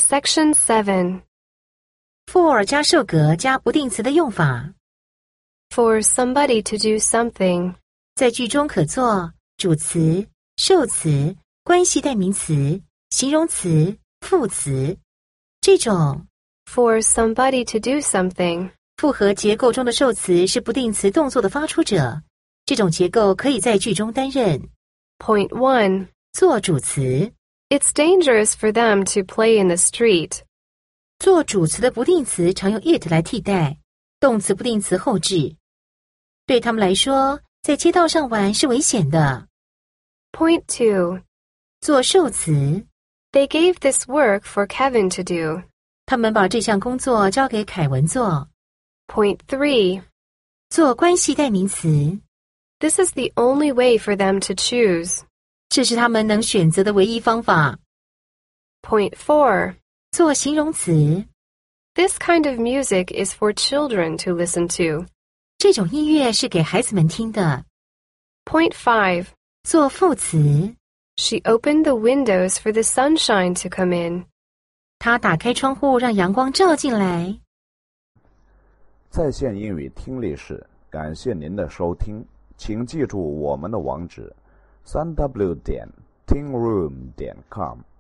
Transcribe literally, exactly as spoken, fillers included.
Section seven. for 加受格加不定词的用法。 For somebody to do something. 在句中可做主词、受词、关系代名词、形容词、副词。这种 For somebody to do something. 复合结构中的受词是不定词动作的发出者，这种结构可以在句中担任 Point one. 做主词。 It's dangerous for them to play in the street. 做主词的不定词常用 it 来替代，动词不定词后置。对他们来说，在街道上玩是危险的。 Point two. 做受词， They gave this work for Kevin to do. 他们把这项工作交给凯文做。 Point three. 做关系代名词， This is the only way for them to choose. 这是他们能选择的唯一方法。 Point four. 做形容词， This kind of music is for children to listen to. 这种音乐是给孩子们听的。 Point five. 做副词， She opened the windows for the sunshine to come in. 她打开窗户让阳光照进来。 在线英语听力室，感谢您的收听，请记住我们的网址：三 w 点 tingroom 点 com。